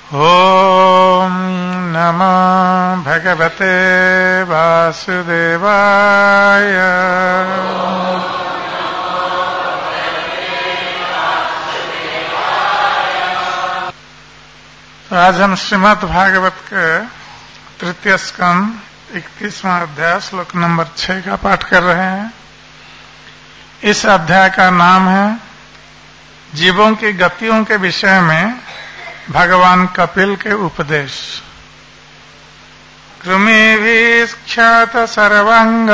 ओम नमो भगवते वासुदेवाय। तो आज हम श्रीमद् भागवत के तृतीय स्कंद 31वां अध्याय श्लोक नंबर 6 का पाठ कर रहे हैं। इस अध्याय का नाम है जीवों की गतियों के विषय में भगवान कपिल के उपदेश। कृमिभिक्षत सर्वांग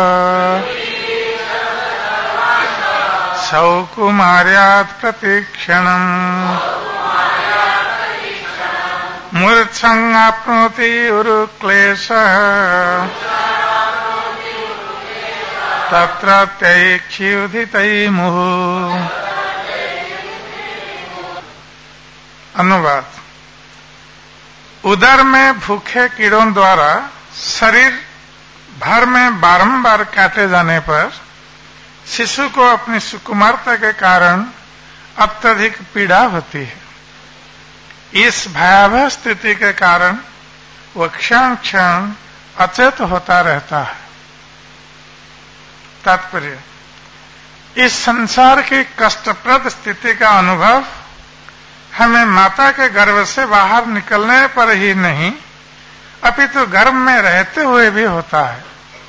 सौकुमार्यात् प्रतिक्षणम् मूर्च्छन्नाप्नोति उरुक्लेशः तत्र तैक्षुधितै मुहुः। अनुवाद। उदर में भूखे कीड़ों द्वारा शरीर भर में बारंबार काटे जाने पर शिशु को अपनी सुकुमारता के कारण अत्यधिक पीड़ा होती है। इस भयावह स्थिति के कारण वह क्षण क्षण अचेत होता रहता है। तात्पर्य, इस संसार की कष्टप्रद स्थिति का अनुभव हमें माता के गर्भ से बाहर निकलने पर ही नहीं, अपितु गर्भ में रहते हुए भी होता है।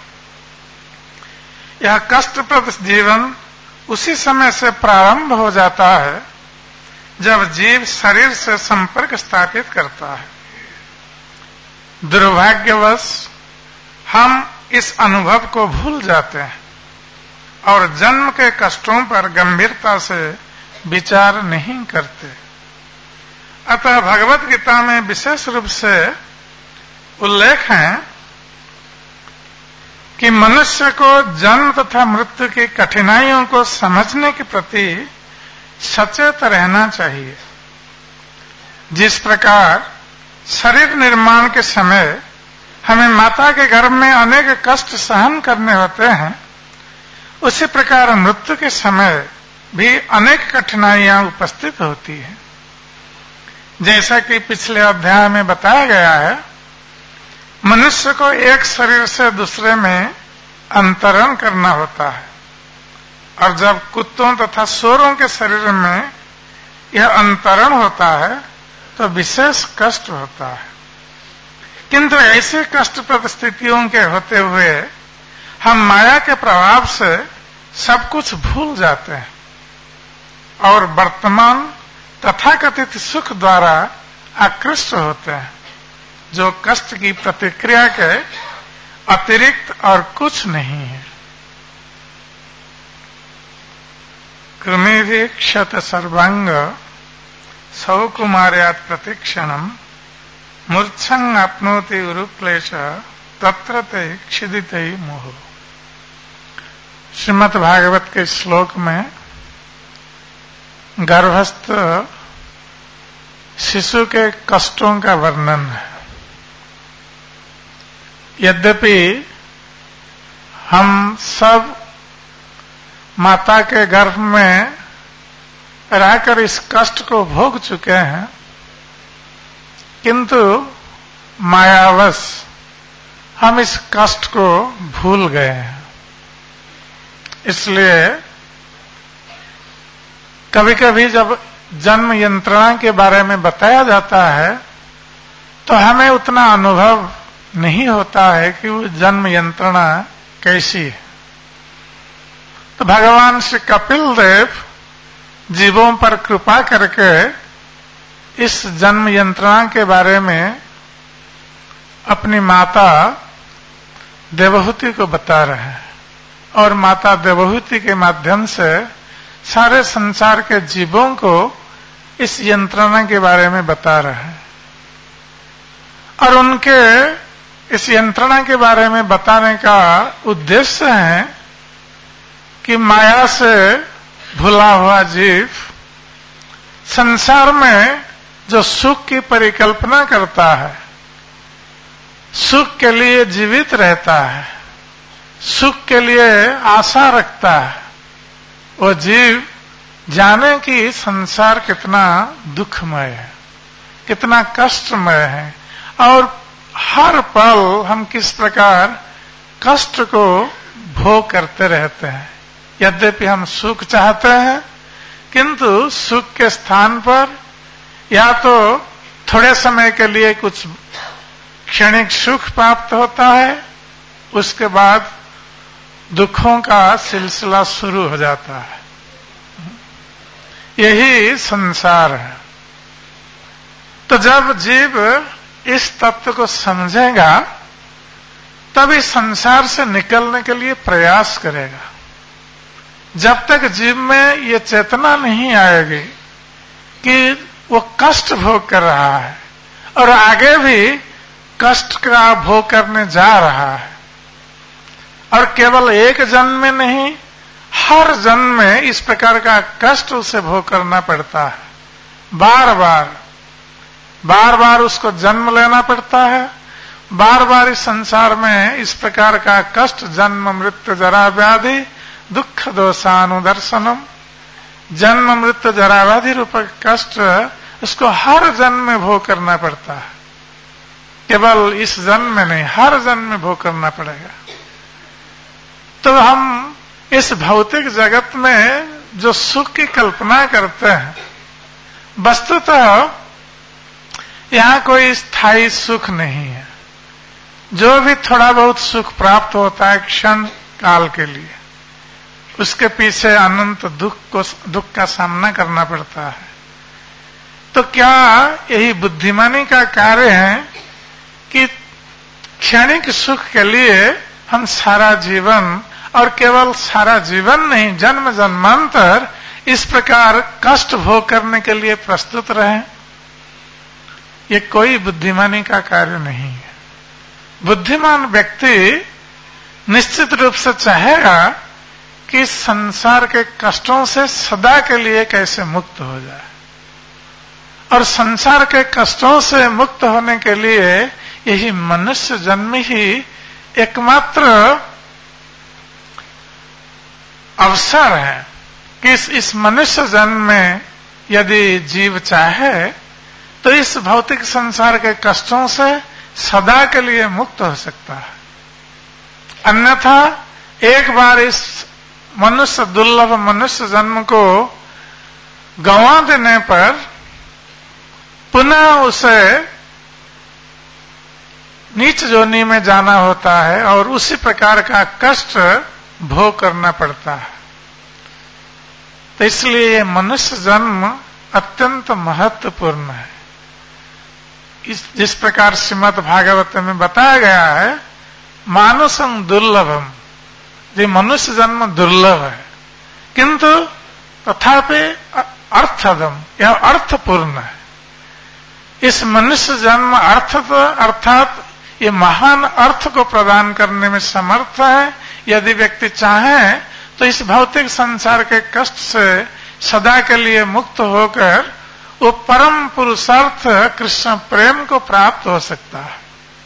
यह कष्टप्रद जीवन उसी समय से प्रारंभ हो जाता है जब जीव शरीर से संपर्क स्थापित करता है। दुर्भाग्यवश हम इस अनुभव को भूल जाते हैं और जन्म के कष्टों पर गंभीरता से विचार नहीं करते। अतः भगवत गीता में विशेष रूप से उल्लेख है कि मनुष्य को जन्म तथा मृत्यु की कठिनाइयों को समझने के प्रति सचेत रहना चाहिए। जिस प्रकार शरीर निर्माण के समय हमें माता के गर्भ में अनेक कष्ट सहन करने होते हैं, उसी प्रकार मृत्यु के समय भी अनेक कठिनाइयां उपस्थित होती हैं। जैसा कि पिछले अध्याय में बताया गया है, मनुष्य को एक शरीर से दूसरे में अंतरण करना होता है और जब कुत्तों तथा सूरों के शरीर में यह अंतरण होता है तो विशेष कष्ट होता है। किंतु ऐसे कष्टप्रद स्थितियों के होते हुए हम माया के प्रभाव से सब कुछ भूल जाते हैं और वर्तमान तथाकथित सुख द्वारा आकृष्ट होते हैं, जो कष्ट की प्रतिक्रिया के अतिरिक्त और कुछ नहीं है। कृमिभिक्षत सर्वांग सौकुमार्यात् प्रतिक्षणम् मूर्च्छन्नाप्नोति उरुक्लेशः तत्र तैक्षुधितै मुहुः। श्रीमद् भागवत के श्लोक में गर्भस्थ शिशु के कष्टों का वर्णन है। यद्यपि हम सब माता के गर्भ में रहकर इस कष्ट को भोग चुके हैं, किंतु मायावश हम इस कष्ट को भूल गए हैं। इसलिए कभी कभी जब जन्म यंत्रणा के बारे में बताया जाता है तो हमें उतना अनुभव नहीं होता है कि वो जन्म यंत्रणा कैसी है। तो भगवान श्री कपिल देव जीवों पर कृपा करके इस जन्म यंत्रणा के बारे में अपनी माता देवहूति को बता रहे हैं और माता देवहूति के माध्यम से सारे संसार के जीवों को इस यंत्रणा के बारे में बता रहे हैं। और उनके इस यंत्रणा के बारे में बताने का उद्देश्य है कि माया से भुला हुआ जीव संसार में जो सुख की परिकल्पना करता है, सुख के लिए जीवित रहता है, सुख के लिए आशा रखता है, वो जीव जाने कि संसार कितना दुखमय है, कितना कष्टमय है, और हर पल हम किस प्रकार कष्ट को भोग करते रहते हैं। यद्यपि हम सुख चाहते हैं, किंतु सुख के स्थान पर या तो थोड़े समय के लिए कुछ क्षणिक सुख प्राप्त होता है, उसके बाद दुखों का सिलसिला शुरू हो जाता है। यही संसार है। तो जब जीव इस तत्व को समझेगा, तब इस संसार से निकलने के लिए प्रयास करेगा। जब तक जीव में ये चेतना नहीं आएगी कि वो कष्ट भोग कर रहा है और आगे भी कष्ट का भोग करने जा रहा है, और केवल एक जन्म में नहीं, हर जन्म में इस प्रकार का कष्ट उसे भोग करना पड़ता है। बार बार उसको जन्म लेना पड़ता है। बार बार इस संसार में इस प्रकार का कष्ट, जन्म मृत्यु जरा व्याधि दुख दोषानुदर्शनम, जन्म मृत्यु जरा व्याधि रूप कष्ट उसको हर जन्म में भोग करना पड़ता है। केवल इस जन्म में नहीं, हर जन्म में भोग करना पड़ेगा। तो हम इस भौतिक जगत में जो सुख की कल्पना करते हैं, वस्तुतः यहां कोई स्थायी सुख नहीं है। जो भी थोड़ा बहुत सुख प्राप्त होता है क्षण काल के लिए, उसके पीछे अनंत दुख का सामना करना पड़ता है। तो क्या यही बुद्धिमानी का कार्य है कि क्षणिक सुख के लिए हम सारा जीवन, और केवल सारा जीवन नहीं, जन्म जन्मांतर इस प्रकार कष्ट भोग करने के लिए प्रस्तुत रहें? ये कोई बुद्धिमानी का कार्य नहीं है। बुद्धिमान व्यक्ति निश्चित रूप से चाहेगा कि संसार के कष्टों से सदा के लिए कैसे मुक्त हो जाए, और संसार के कष्टों से मुक्त होने के लिए यही मनुष्य जन्म ही एकमात्र अवसर है कि इस मनुष्य जन्म में यदि जीव चाहे तो इस भौतिक संसार के कष्टों से सदा के लिए मुक्त हो सकता है। अन्यथा एक बार इस मनुष्य, दुर्लभ मनुष्य जन्म को गंवा देने पर पुनः उसे नीच योनि में जाना होता है और उसी प्रकार का कष्ट भोग करना पड़ता है। तो इसलिए मनुष्य जन्म अत्यंत महत्वपूर्ण है। जिस प्रकार श्रीमद् भागवत में बताया गया है, मानुषं दुर्लभम, ये मनुष्य जन्म दुर्लभ है, किंतु तथापि अर्थदम, यह अर्थपूर्ण है। इस मनुष्य जन्म अर्थात ये महान अर्थ को प्रदान करने में समर्थ है। यदि व्यक्ति चाहे तो इस भौतिक संसार के कष्ट से सदा के लिए मुक्त होकर वो परम पुरुषार्थ कृष्ण प्रेम को प्राप्त हो सकता है।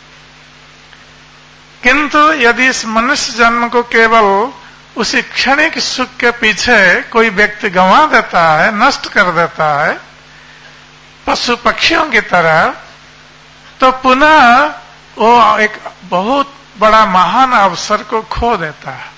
किंतु यदि इस मनुष्य जन्म को केवल उसी क्षणिक सुख के पीछे कोई व्यक्ति गंवा देता है, नष्ट कर देता है पशु पक्षियों की तरह, तो पुनः वो एक बहुत बड़ा महान अवसर को खो देता है।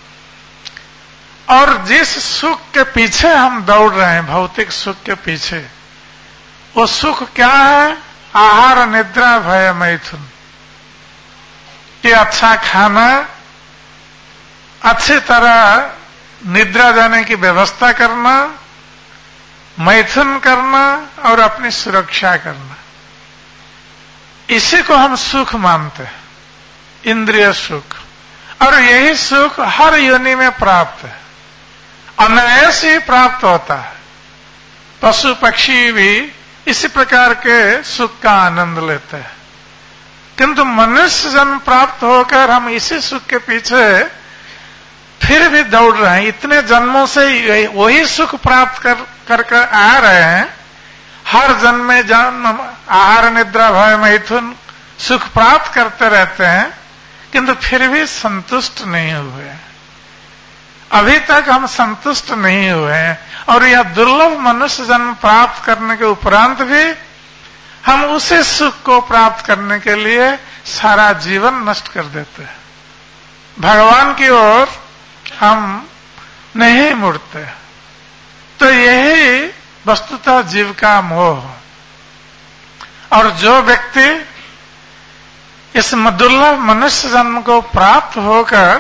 और जिस सुख के पीछे हम दौड़ रहे हैं, भौतिक सुख के पीछे, वो सुख क्या है? आहार निद्रा भय मैथुन, कि अच्छा खाना, अच्छी तरह निद्रा जाने की व्यवस्था करना, मैथुन करना और अपनी सुरक्षा करना, इसी को हम सुख मानते हैं, इंद्रिय सुख। और यही सुख हर योनि में प्राप्त है, अनायास ही प्राप्त होता है। पशु पक्षी भी इसी प्रकार के सुख का आनंद लेते हैं, किंतु मनुष्य जन्म प्राप्त होकर हम इसी सुख के पीछे फिर भी दौड़ रहे हैं। इतने जन्मों से वही सुख प्राप्त कर आ रहे हैं। हर जन्म में जन्म आहार निद्रा भय मैथुन सुख प्राप्त करते रहते हैं, किंतु फिर भी संतुष्ट नहीं हुए। अभी तक हम संतुष्ट नहीं हुए हैं, और यह दुर्लभ मनुष्य जन्म प्राप्त करने के उपरांत भी हम उसी सुख को प्राप्त करने के लिए सारा जीवन नष्ट कर देते हैं। भगवान की ओर हम नहीं मुड़ते। तो यही वस्तुतः जीव का मोह। और जो व्यक्ति इस दुर्लभ मनुष्य जन्म को प्राप्त होकर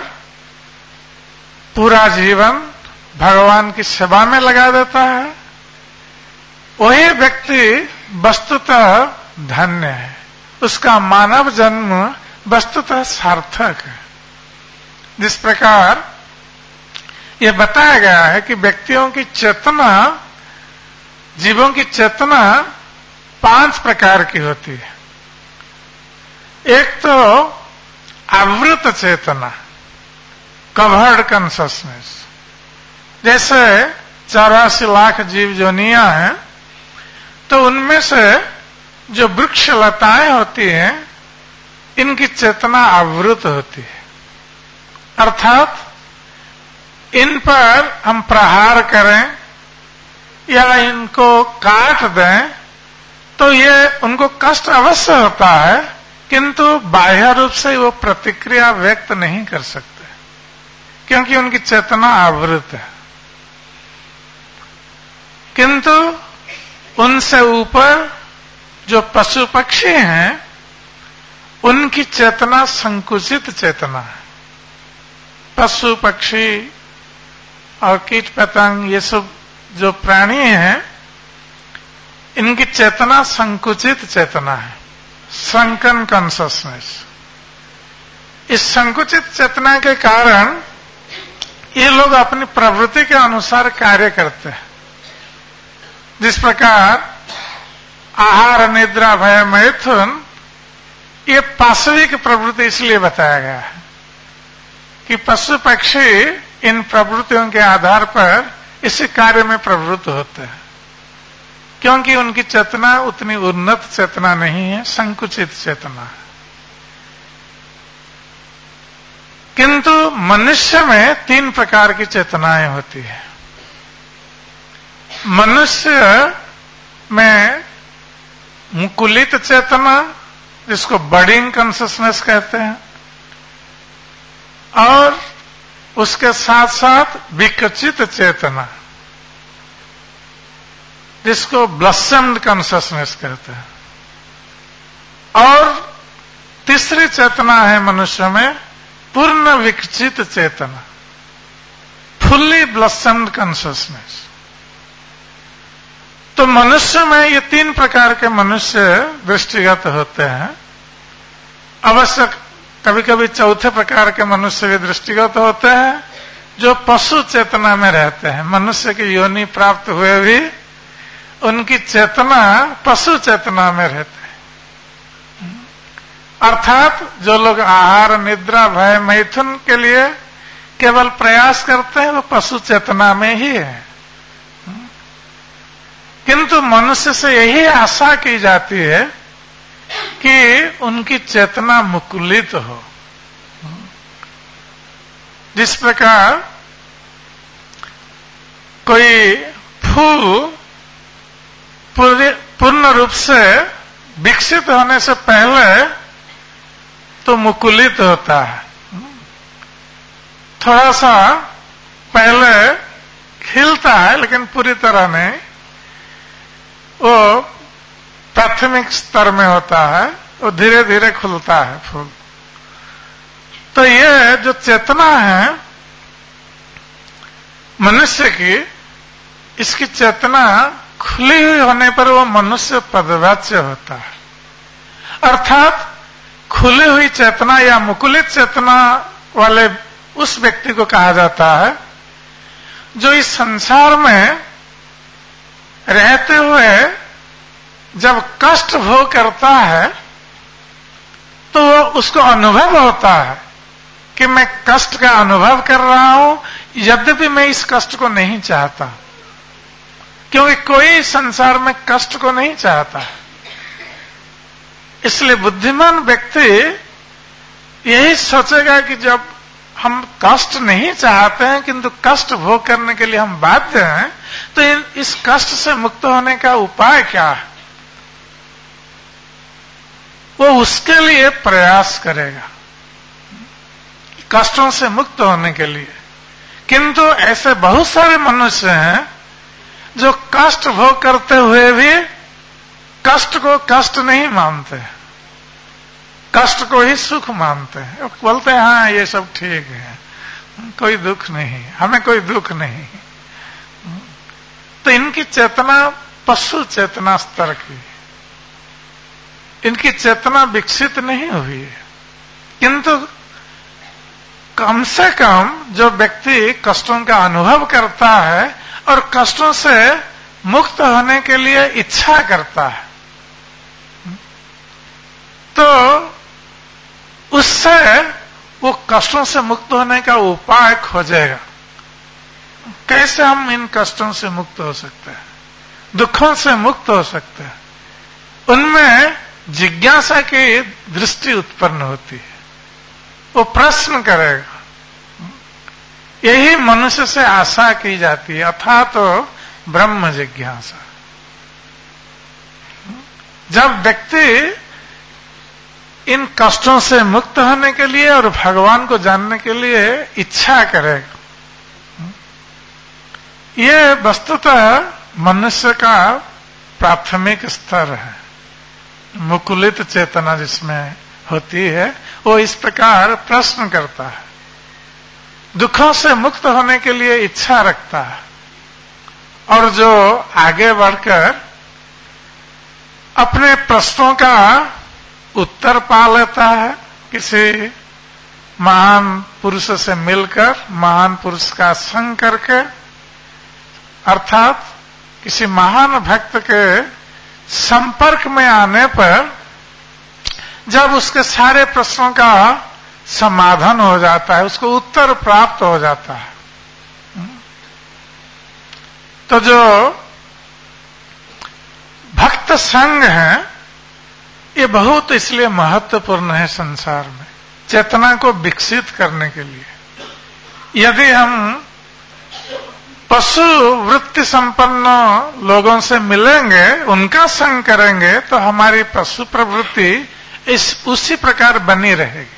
पूरा जीवन भगवान की सेवा में लगा देता है, वही व्यक्ति वस्तुतः धन्य है। उसका मानव जन्म वस्तुतः सार्थक है। जिस प्रकार यह बताया गया है कि व्यक्तियों की चेतना, जीवों की चेतना 5 प्रकार की होती है। एक तो आवृत चेतना, कवर्ड कॉन्शसनेस। जैसे 84 लाख जीव जोनियां हैं, तो उनमें से जो वृक्ष लताएं होती हैं, इनकी चेतना आवृत होती है। अर्थात इन पर हम प्रहार करें या इनको काट दें तो ये उनको कष्ट अवश्य होता है, किंतु बाह्य रूप से वो प्रतिक्रिया व्यक्त नहीं कर सकते, क्योंकि उनकी चेतना आवृत है। किंतु उनसे ऊपर जो पशु पक्षी हैं, उनकी चेतना संकुचित चेतना है। पशु पक्षी और कीट पतंग, ये सब जो प्राणी हैं, इनकी चेतना संकुचित चेतना है, श्रंकन कॉन्शसनेस। इस संकुचित चेतना के कारण ये लोग अपनी प्रवृत्ति के अनुसार कार्य करते हैं। जिस प्रकार आहार, निद्रा, भय, मैथुन, ये पाशविक प्रवृत्ति इसलिए बताया गया है कि पशु पक्षी इन प्रवृत्तियों के आधार पर इसी कार्य में प्रवृत्त होते हैं, क्योंकि उनकी चेतना उतनी उन्नत चेतना नहीं है, संकुचित चेतना है। किंतु मनुष्य में 3 प्रकार की चेतनाएं होती है। मनुष्य में मुकुलित चेतना, जिसको बडिंग कॉन्शसनेस कहते हैं, और उसके साथ साथ विकसित चेतना, जिसको ब्लसम्ड कॉन्शसनेस कहते हैं। और तीसरी चेतना है मनुष्य में पूर्ण विकसित चेतना, फुल्ली ब्लसम्ड कॉन्शसनेस। तो मनुष्य में ये 3 प्रकार के मनुष्य दृष्टिगत होते हैं। अवश्य कभी कभी चौथे प्रकार के मनुष्य भी दृष्टिगत होते हैं, जो पशु चेतना में रहते हैं। मनुष्य की योनि प्राप्त हुए भी उनकी चेतना पशु चेतना में रहते हैं। अर्थात जो लोग आहार, निद्रा, भय, मैथुन के लिए केवल प्रयास करते हैं, वो पशु चेतना में ही है। किंतु मनुष्य से यही आशा की जाती है कि उनकी चेतना मुकुलित हो। जिस प्रकार कोई फूल पूर्ण रूप से विकसित होने से पहले तो मुकुलित होता है, थोड़ा सा पहले खिलता है, लेकिन पूरी तरह नहीं। वो प्राथमिक स्तर में होता है, वो धीरे धीरे खुलता है फूल। तो ये जो चेतना है मनुष्य की, इसकी चेतना खुली हुई होने पर वो मनुष्य पदवाच्य होता है। अर्थात खुली हुई चेतना या मुकुलित चेतना वाले उस व्यक्ति को कहा जाता है जो इस संसार में रहते हुए जब कष्ट भोग करता है तो उसको अनुभव होता है कि मैं कष्ट का अनुभव कर रहा हूं, यद्यपि मैं इस कष्ट को नहीं चाहता, क्योंकि कोई संसार में कष्ट को नहीं चाहता। इसलिए बुद्धिमान व्यक्ति यही सोचेगा कि जब हम कष्ट नहीं चाहते हैं किंतु कष्ट भोग करने के लिए हम बाध्य हैं, तो इस कष्ट से मुक्त होने का उपाय क्या है। वो उसके लिए प्रयास करेगा, कष्टों से मुक्त होने के लिए। किंतु ऐसे बहुत सारे मनुष्य हैं जो कष्ट भोग करते हुए भी कष्ट को कष्ट नहीं मानते, कष्ट को ही सुख मानते हैं। बोलते हैं हाँ ये सब ठीक है, कोई दुख नहीं, हमें कोई दुख नहीं। तो इनकी चेतना पशु चेतना स्तर की, इनकी चेतना विकसित नहीं हुई है। किंतु कम से कम जो व्यक्ति कष्टों का अनुभव करता है और कष्टों से मुक्त होने के लिए इच्छा करता है, तो उससे वो कष्टों से मुक्त होने का उपाय खोजेगा। कैसे हम इन कष्टों से मुक्त हो सकते हैं, दुखों से मुक्त हो सकते हैं, उनमें जिज्ञासा की दृष्टि उत्पन्न होती है। वो प्रश्न करेगा, यही मनुष्य से आशा की जाती है, अर्थात तो ब्रह्म जिज्ञासा। जब व्यक्ति इन कष्टों से मुक्त होने के लिए और भगवान को जानने के लिए इच्छा करेगा, ये वस्तुतः मनुष्य का प्राथमिक स्तर है। मुकुलित चेतना जिसमें होती है वो इस प्रकार प्रश्न करता है, दुखों से मुक्त होने के लिए इच्छा रखता है, और जो आगे बढ़कर अपने प्रश्नों का उत्तर पा लेता है, किसी महान पुरुष से मिलकर, महान पुरुष का संग करके, अर्थात किसी महान भक्त के संपर्क में आने पर जब उसके सारे प्रश्नों का समाधान हो जाता है, उसको उत्तर प्राप्त हो जाता है, तो जो भक्त संग है ये बहुत इसलिए महत्वपूर्ण है संसार में, चेतना को विकसित करने के लिए। यदि हम पशु वृत्ति संपन्न लोगों से मिलेंगे, उनका संग करेंगे, तो हमारी पशु प्रवृत्ति उसी प्रकार बनी रहेगी।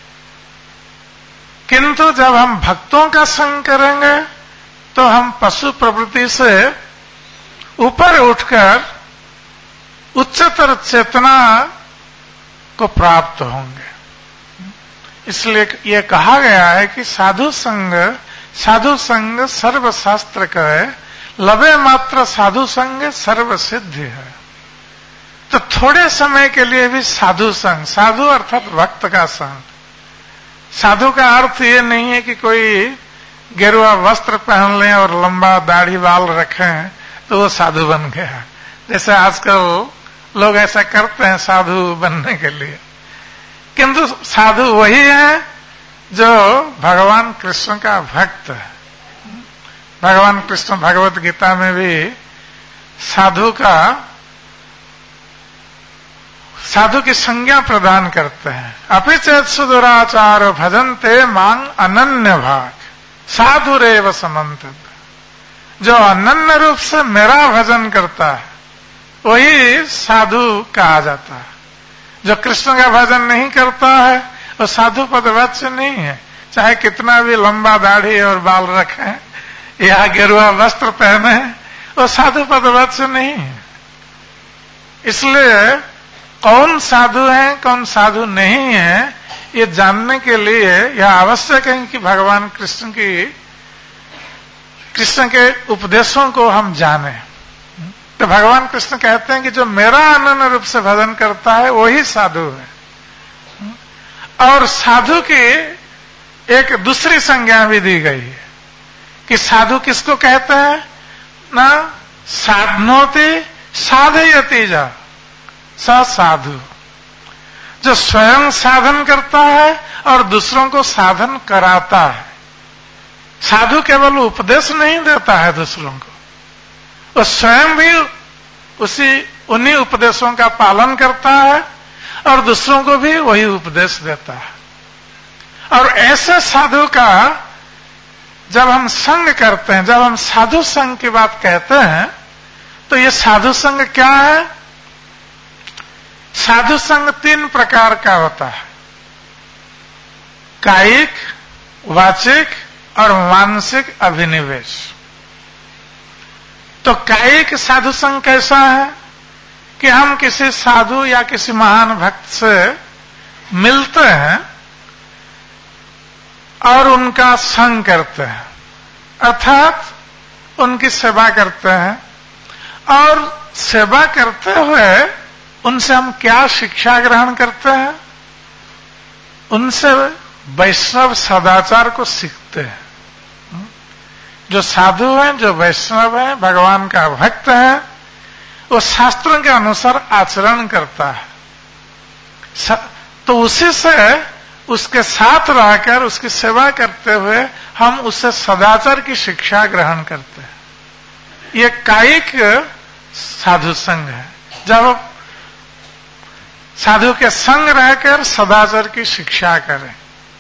किंतु जब हम भक्तों का संग करेंगे तो हम पशु प्रवृत्ति से ऊपर उठकर उच्चतर चेतना को प्राप्त होंगे। इसलिए ये कहा गया है कि साधु संग सर्वशास्त्र कहे, लबे मात्र साधु संग सर्व सिद्धि है। तो थोड़े समय के लिए भी साधु संग, साधु अर्थात भक्त का संग। साधु का अर्थ ये नहीं है कि कोई गेरुआ वस्त्र पहन लें और लंबा दाढ़ी बाल रखें तो वो साधु बन गया, जैसे आजकल लोग ऐसा करते हैं साधु बनने के लिए। किंतु साधु वही है जो भगवान कृष्ण का भक्त है। भगवान कृष्ण भगवत गीता में भी साधु की संज्ञा प्रदान करते हैं। अपि चेत सुदुराचार भजन्ते मांग अनन्य भाग साधुरेव समन्तव्य। जो अनन्य रूप से मेरा भजन करता है वही साधु कहा जाता है। जो कृष्ण का भजन नहीं करता है वो साधु पदवाच्य नहीं है, चाहे कितना भी लंबा दाढ़ी और बाल रखें या गेरुआ वस्त्र पहने, वो साधु पदवाच्य नहीं है। इसलिए कौन साधु है कौन साधु नहीं है ये जानने के लिए यह आवश्यक है कि भगवान कृष्ण के उपदेशों को हम जाने। तो भगवान कृष्ण कहते हैं कि जो मेरा अनन्य रूप से भजन करता है वही साधु है। और साधु की एक दूसरी संज्ञा भी दी गई है कि साधु किसको कहते हैं ना, साधनोति साधयति जा स साधु। जो स्वयं साधन करता है और दूसरों को साधन कराता है। साधु केवल उपदेश नहीं देता है दूसरों को, वो स्वयं भी उन्हीं उपदेशों का पालन करता है और दूसरों को भी वही उपदेश देता है। और ऐसे साधु का जब हम संग करते हैं, जब हम साधु संग की बात कहते हैं, तो ये साधु संग क्या है? साधु संग 3 प्रकार का होता है, कायिक, वाचिक और मानसिक अभिनिवेश। तो कायिक साधु संग कैसा है कि हम किसी साधु या किसी महान भक्त से मिलते हैं और उनका संग करते हैं, अर्थात उनकी सेवा करते हैं। और सेवा करते हुए उनसे हम क्या शिक्षा ग्रहण करते हैं? उनसे वैष्णव सदाचार को सीखते हैं। जो साधु हैं, जो वैष्णव हैं, भगवान का भक्त है, वो शास्त्रों के अनुसार आचरण करता है। तो उसी से, उसके साथ रहकर उसकी सेवा करते हुए हम उससे सदाचार की शिक्षा ग्रहण करते हैं। ये कायिक साधु संग है, जब साधु के संग रहकर सदाचार की शिक्षा करें।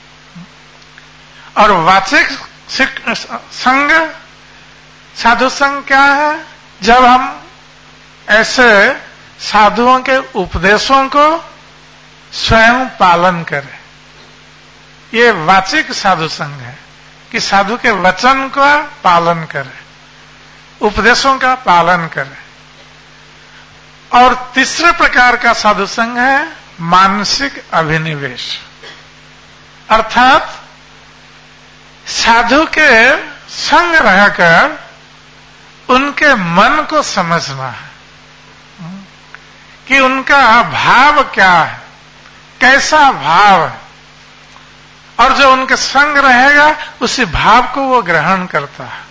और वाचिक संग, साधु संग क्या है? जब हम ऐसे साधुओं के उपदेशों को स्वयं पालन करें। ये वाचिक साधु संग है कि साधु के वचन का पालन करें, उपदेशों का पालन करें। और तीसरे प्रकार का साधु संग है मानसिक अभिनिवेश, अर्थात साधु के संग रहकर उनके मन को समझना है कि उनका भाव क्या है, कैसा भाव है, और जो उनके संग रहेगा उसी भाव को वो ग्रहण करता है।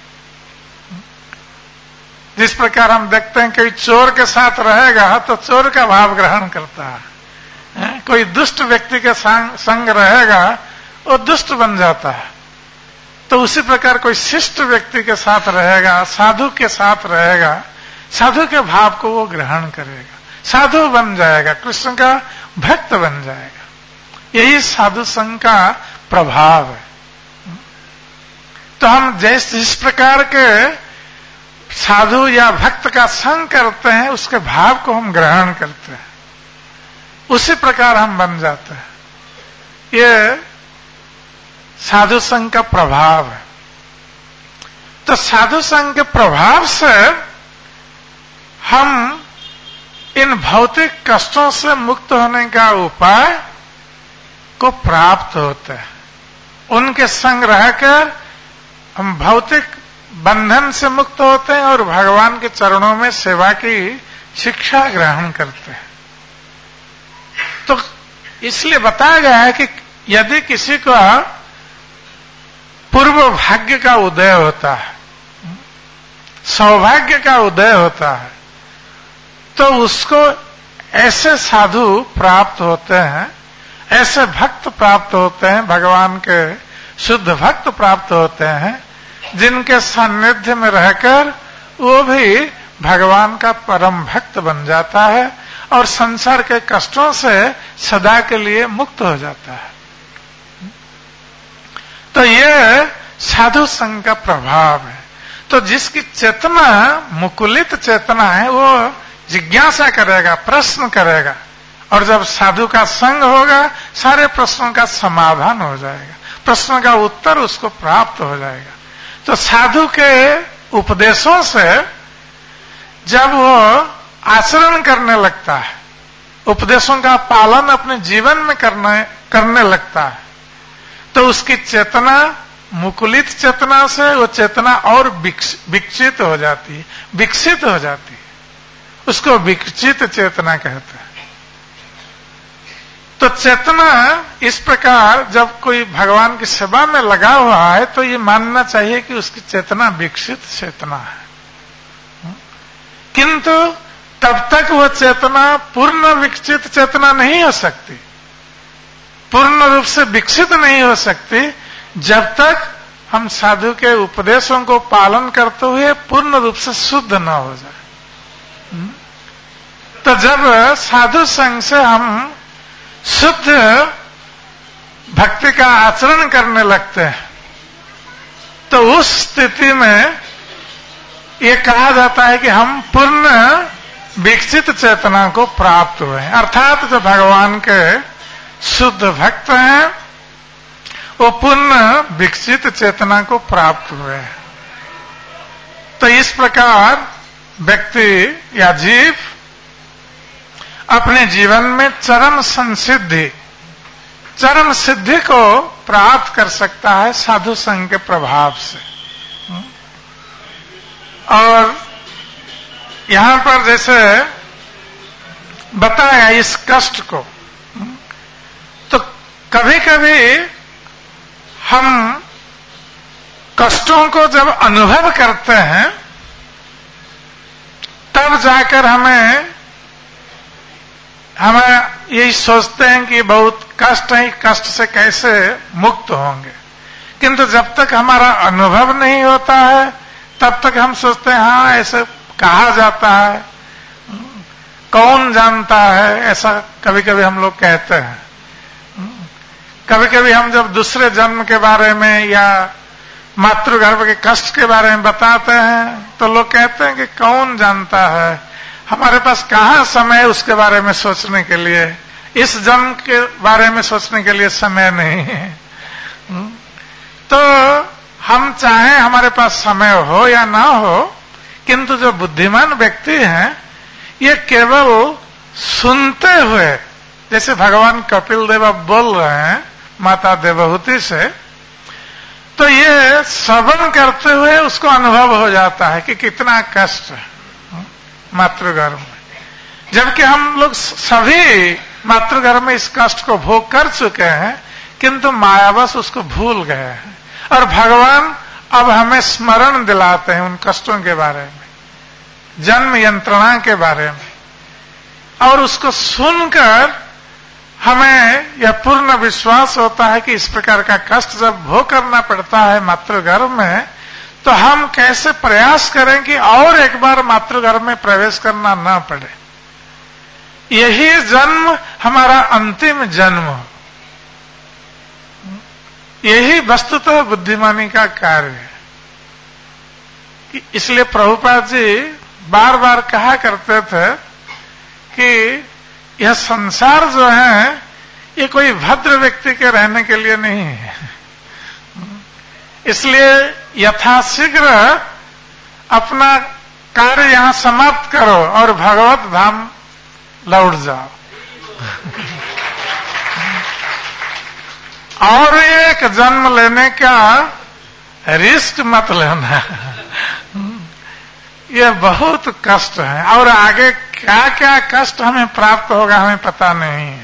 जिस प्रकार हम देखते हैं कोई चोर के साथ रहेगा तो चोर का भाव ग्रहण करता है, कोई दुष्ट व्यक्ति के संग रहेगा वो दुष्ट बन जाता है। तो उसी प्रकार कोई शिष्ट व्यक्ति के साथ रहेगा, साधु के साथ रहेगा, साधु के भाव को वो ग्रहण करेगा, साधु बन जाएगा, कृष्ण का भक्त बन जाएगा। यही साधु संग का प्रभाव है। तो हम जिस प्रकार के साधु या भक्त का संग करते हैं उसके भाव को हम ग्रहण करते हैं, उसी प्रकार हम बन जाते हैं। ये साधु संग का प्रभाव है। तो साधु संग के प्रभाव से हम इन भौतिक कष्टों से मुक्त होने का उपाय को प्राप्त होते हैं। उनके संग रहकर हम भौतिक बंधन से मुक्त होते हैं और भगवान के चरणों में सेवा की शिक्षा ग्रहण करते हैं। तो इसलिए बताया गया है कि यदि किसी को पूर्व भाग्य का उदय होता है, सौभाग्य का उदय होता है, तो उसको ऐसे साधु प्राप्त होते हैं, ऐसे भक्त प्राप्त होते हैं, भगवान के शुद्ध भक्त प्राप्त होते हैं, जिनके सान्निध्य में रहकर वो भी भगवान का परम भक्त बन जाता है और संसार के कष्टों से सदा के लिए मुक्त हो जाता है। तो ये साधु संग का प्रभाव है। तो जिसकी चेतना मुकुलित चेतना है वो जिज्ञासा करेगा, प्रश्न करेगा, और जब साधु का संग होगा सारे प्रश्नों का समाधान हो जाएगा, प्रश्न का उत्तर उसको प्राप्त हो जाएगा। तो साधु के उपदेशों से जब वो आचरण करने लगता है, उपदेशों का पालन अपने जीवन में करने लगता है, तो उसकी चेतना मुकुलित चेतना से वो चेतना और विकसित हो जाती है, विकसित हो जाती है। उसको विकसित चेतना कहते हैं। तो चेतना इस प्रकार जब कोई भगवान की सेवा में लगा हुआ है तो ये मानना चाहिए कि उसकी चेतना विकसित चेतना है। किंतु तब तक वह चेतना पूर्ण विकसित चेतना नहीं हो सकती, पूर्ण रूप से विकसित नहीं हो सकती जब तक हम साधु के उपदेशों को पालन करते हुए पूर्ण रूप से शुद्ध न हो जाए। तो जब साधु संग से हम शुद्ध भक्ति का आचरण करने लगते हैं तो उस स्थिति में ये कहा जाता है कि हम पूर्ण विकसित चेतना को प्राप्त हुए, अर्थात जो भगवान के शुद्ध भक्त हैं वो पूर्ण विकसित चेतना को प्राप्त हुए हैं। तो इस प्रकार व्यक्ति या जीव अपने जीवन में चरम सिद्धि को प्राप्त कर सकता है साधु संग के प्रभाव से। और यहां पर जैसे बताया इस कष्ट को, तो कभी कभी हम कष्टों को जब अनुभव करते हैं तब जाकर हमें यही सोचते हैं कि बहुत कष्ट है, कष्ट से कैसे मुक्त होंगे। किंतु जब तक हमारा अनुभव नहीं होता है तब तक हम सोचते हैं हाँ ऐसे कहा जाता है, कौन जानता है, ऐसा कभी कभी हम लोग कहते हैं। कभी कभी हम जब दूसरे जन्म के बारे में या मातृगर्भ के कष्ट के बारे में बताते हैं तो लोग कहते हैं कि कौन जानता है, हमारे पास कहाँ समय उसके बारे में सोचने के लिए, इस जन्म के बारे में सोचने के लिए समय नहीं है। तो हम चाहें हमारे पास समय हो या ना हो, किंतु जो बुद्धिमान व्यक्ति हैं ये केवल सुनते हुए, जैसे भगवान कपिल देव अब बोल रहे हैं माता देवहूति से, तो ये श्रवण करते हुए उसको अनुभव हो जाता है कि कितना कष्ट है मातृगर्भ में। जबकि हम लोग सभी मातृगर्भ में इस कष्ट को भोग कर चुके हैं, किंतु मायावश उसको भूल गए हैं। और भगवान अब हमें स्मरण दिलाते हैं उन कष्टों के बारे में, जन्म यंत्रणा के बारे में, और उसको सुनकर हमें यह पूर्ण विश्वास होता है कि इस प्रकार का कष्ट जब भोग करना पड़ता है मातृगर्भ में, तो हम कैसे प्रयास करें कि और एक बार मातृगर्भ में प्रवेश करना ना पड़े, यही जन्म हमारा अंतिम जन्म हो। यही वस्तुतः बुद्धिमानी का कार्य है। इसलिए प्रभुपाद जी बार बार कहा करते थे कि यह संसार जो है ये कोई भद्र व्यक्ति के रहने के लिए नहीं है, इसलिए यथाशीघ्र अपना कार्य यहां समाप्त करो और भगवत धाम लौट जाओ। और एक जन्म लेने का रिस्क मत लेना, यह बहुत कष्ट है और आगे क्या क्या कष्ट हमें प्राप्त होगा हमें पता नहीं है।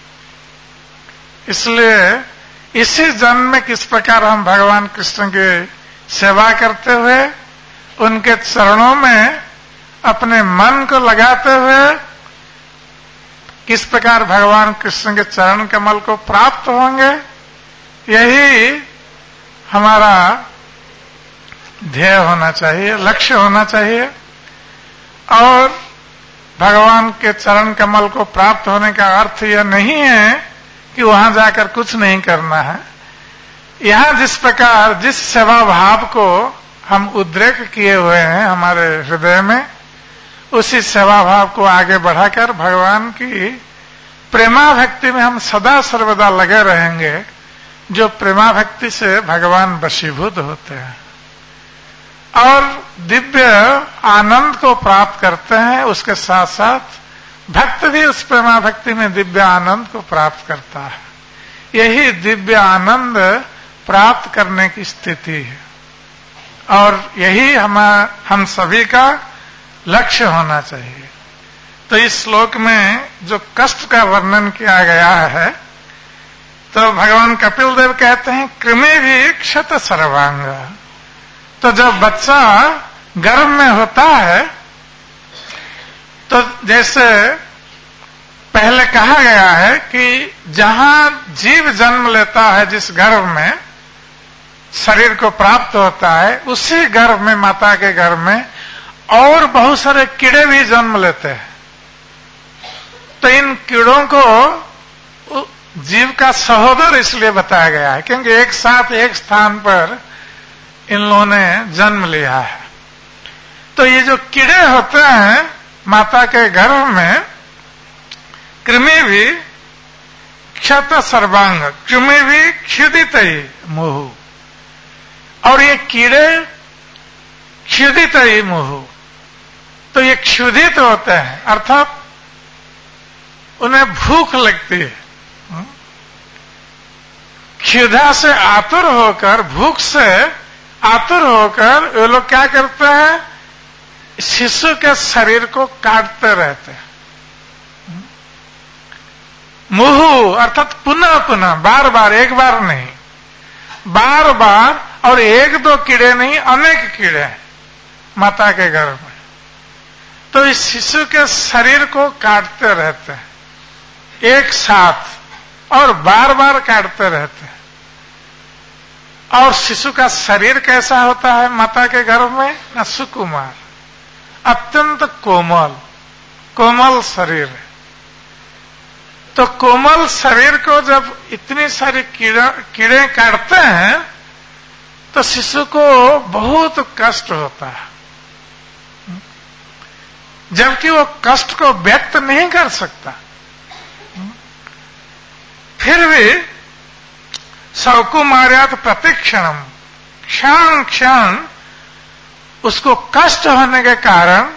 इसलिए इसी जन्म में किस प्रकार हम भगवान कृष्ण की सेवा करते हुए उनके चरणों में अपने मन को लगाते हुए किस प्रकार भगवान कृष्ण के चरण कमल को प्राप्त होंगे, यही हमारा ध्येय होना चाहिए, लक्ष्य होना चाहिए। और भगवान के चरण कमल को प्राप्त होने का अर्थ यह नहीं है कि वहां जाकर कुछ नहीं करना है। यहां जिस प्रकार जिस सेवा भाव को हम उद्रेक किए हुए हैं हमारे हृदय में, उसी सेवा भाव को आगे बढ़ाकर भगवान की प्रेमा भक्ति में हम सदा सर्वदा लगे रहेंगे, जो प्रेमा भक्ति से भगवान वशीभूत होते हैं और दिव्य आनंद को प्राप्त करते हैं। उसके साथ साथ भक्त भी उस प्रेमा भक्ति में दिव्य आनंद को प्राप्त करता है। यही दिव्य आनंद प्राप्त करने की स्थिति है और यही हम सभी का लक्ष्य होना चाहिए। तो इस श्लोक में जो कष्ट का वर्णन किया गया है, तो भगवान कपिल देव कहते हैं कृमि भी क्षत सर्वांग। तो जब बच्चा गर्भ में होता है तो जैसे पहले कहा गया है कि जहां जीव जन्म लेता है, जिस गर्भ में शरीर को प्राप्त होता है, उसी गर्भ में, माता के गर्भ में और बहुत सारे कीड़े भी जन्म लेते हैं। तो इन कीड़ों को जीव का सहोदर इसलिए बताया गया है क्योंकि एक साथ एक स्थान पर इन लोगों ने जन्म लिया है। तो ये जो कीड़े होते हैं माता के गर्भ में कृमि भी क्षत सर्वांग, कृमि भी क्षुदित ही मुहु, और ये कीड़े क्षुदित ही मुहु। तो ये क्षुधित होते हैं, अर्थात उन्हें भूख लगती है। क्षुधा से आतुर होकर, भूख से आतुर होकर वे लोग क्या करते हैं, शिशु के शरीर को काटते रहते हैं। मुहु अर्थात पुनः पुनः, बार बार, एक बार नहीं, बार बार, और एक दो कीड़े नहीं, अनेक कीड़े हैं माता के गर्भ में। तो इस शिशु के शरीर को काटते रहते हैं एक साथ, और बार बार काटते रहते हैं। और शिशु का शरीर कैसा होता है माता के गर्भ में? न सुकुमार, अत्यंत कोमल, कोमल शरीर है। तो कोमल शरीर को जब इतनी सारी कीड़े काटते हैं तो शिशु को बहुत कष्ट होता है, जबकि वो कष्ट को व्यक्त नहीं कर सकता। फिर भी सौकुमार्यात प्रतिक्षणम, क्षण क्षण उसको कष्ट होने के कारण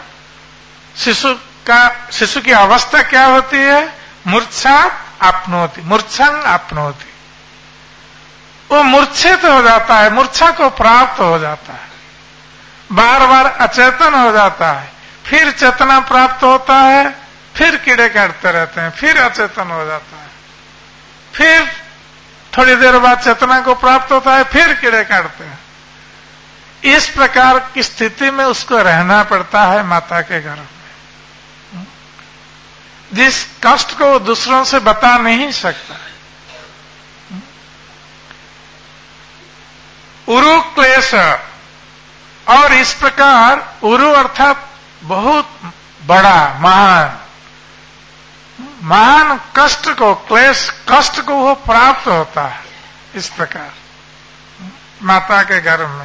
शिशु की अवस्था क्या होती है? मूर्छा आपनोति, मूर्छंग आपनोति। वो मूर्छित हो जाता है, मूर्छा को प्राप्त हो जाता है, बार बार अचेतन हो जाता है, फिर चेतना प्राप्त होता है, फिर कीड़े काटते रहते हैं, फिर अचेतन हो जाता है, फिर थोड़ी देर बाद चेतना को प्राप्त होता है, फिर कीड़े काटते हैं। इस प्रकार की स्थिति में उसको रहना पड़ता है माता के गर्भ में, जिस कष्ट को वो दूसरों से बता नहीं सकता। उरु क्लेश, और इस प्रकार उरु अर्थात बहुत बड़ा, महान, महान कष्ट को, क्लेश कष्ट को वो प्राप्त होता है इस प्रकार माता के गर्भ में।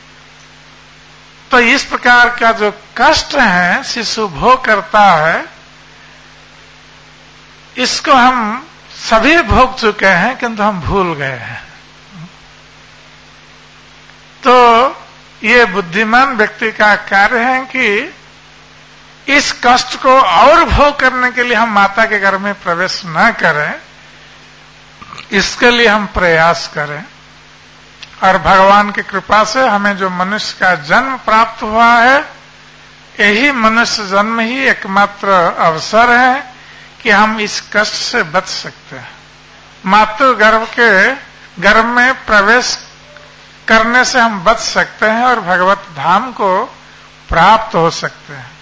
तो इस प्रकार का जो कष्ट है शिशु भोग करता है, इसको हम सभी भोग चुके हैं, किंतु हम भूल गए हैं। तो ये बुद्धिमान व्यक्ति का कार्य है कि इस कष्ट को और भोग करने के लिए हम माता के गर्भ में प्रवेश न करें, इसके लिए हम प्रयास करें। और भगवान की कृपा से हमें जो मनुष्य का जन्म प्राप्त हुआ है, यही मनुष्य जन्म ही एकमात्र अवसर है कि हम इस कष्ट से बच सकते हैं। मातृ गर्भ में प्रवेश करने से हम बच सकते हैं और भगवत धाम को प्राप्त हो सकते हैं।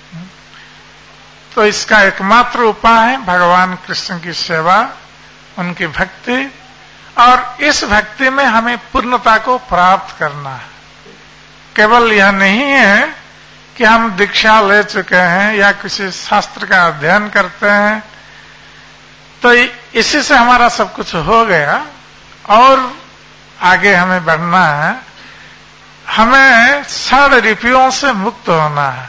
तो इसका एकमात्र उपाय है भगवान कृष्ण की सेवा, उनकी भक्ति, और इस भक्ति में हमें पूर्णता को प्राप्त करना है। केवल यह नहीं है कि हम दीक्षा ले चुके हैं या किसी शास्त्र का अध्ययन करते हैं तो इसी से हमारा सब कुछ हो गया और आगे हमें बढ़ना है। हमें षड रिपुओं से मुक्त होना है।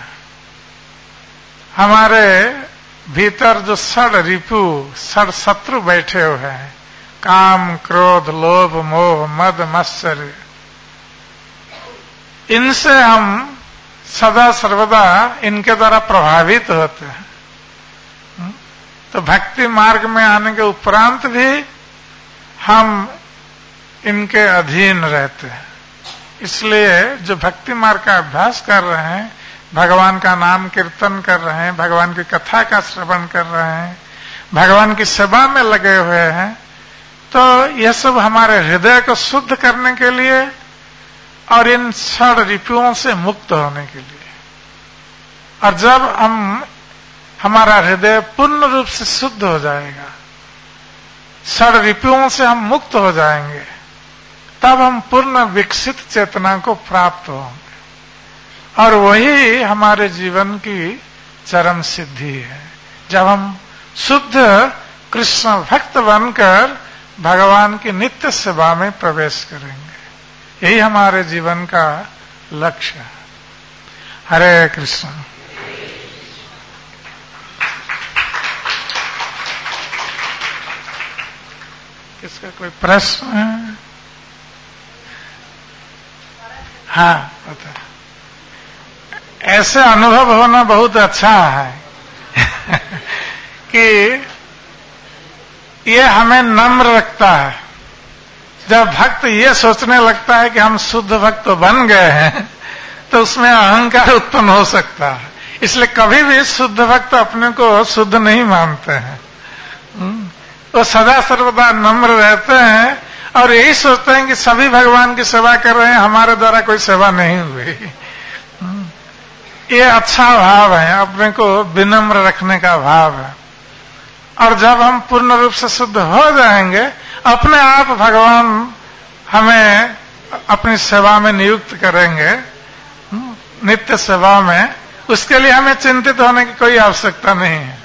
हमारे भीतर जो षड रिपु, षड शत्रु बैठे हुए हैं, काम, क्रोध, लोभ, मोह, मद, मत्सर्य, इनसे हम सदा सर्वदा इनके द्वारा प्रभावित होते हैं। तो भक्ति मार्ग में आने के उपरांत भी हम इनके अधीन रहते हैं। इसलिए जो भक्ति मार्ग का अभ्यास कर रहे हैं, भगवान का नाम कीर्तन कर रहे हैं, भगवान की कथा का श्रवण कर रहे हैं, भगवान की सेवा में लगे हुए हैं, तो यह सब हमारे हृदय को शुद्ध करने के लिए और इन षड रिपुओं से मुक्त होने के लिए। और जब हमारा हृदय पूर्ण रूप से शुद्ध हो जाएगा, षड रिपुओं से हम मुक्त हो जाएंगे, तब हम पूर्ण विकसित चेतना को प्राप्त होंगे। और वही हमारे जीवन की चरम सिद्धि है, जब हम शुद्ध कृष्ण भक्त बनकर भगवान की नित्य सेवा में प्रवेश करेंगे। यही हमारे जीवन का लक्ष्य है। हरे कृष्ण किसका कोई प्रश्न है? हाँ, बता। ऐसे अनुभव होना बहुत अच्छा है कि ये हमें नम्र रखता है। जब भक्त ये सोचने लगता है कि हम शुद्ध भक्त बन गए हैं, तो उसमें अहंकार उत्पन्न हो सकता है। इसलिए कभी भी शुद्ध भक्त अपने को शुद्ध नहीं मानते हैं। वो सदा सर्वदा नम्र रहते हैं और यही सोचते हैं कि सभी भगवान की सेवा कर रहे हैं, हमारे द्वारा कोई सेवा नहीं हुई। ये अच्छा भाव है, अपने को विनम्र रखने का भाव है। और जब हम पूर्ण रूप से शुद्ध हो जाएंगे, अपने आप भगवान हमें अपनी सेवा में नियुक्त करेंगे, नित्य सेवा में। उसके लिए हमें चिंतित होने की कोई आवश्यकता नहीं है।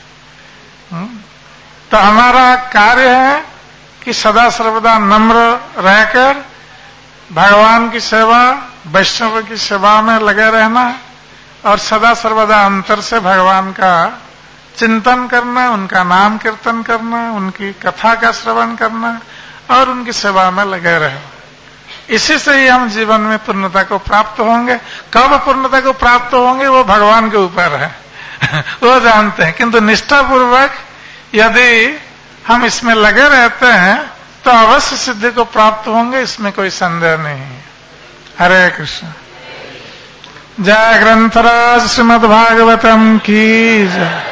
तो हमारा कार्य है कि सदा सर्वदा नम्र रहकर भगवान की सेवा, वैष्णव की सेवा में लगे रहना और सदा सर्वदा अंतर से भगवान का चिंतन करना, उनका नाम कीर्तन करना, उनकी कथा का श्रवण करना और उनकी सेवा में लगे रहे। इसी से ही हम जीवन में पूर्णता को प्राप्त होंगे। कब पूर्णता को प्राप्त होंगे वो भगवान के ऊपर है वो जानते हैं। किंतु निष्ठापूर्वक यदि हम इसमें लगे रहते हैं तो अवश्य सिद्धि को प्राप्त होंगे, इसमें कोई संदेह नहीं है। हरे कृष्ण। जय ग्रंथराज श्रीमद् भागवतम की जय।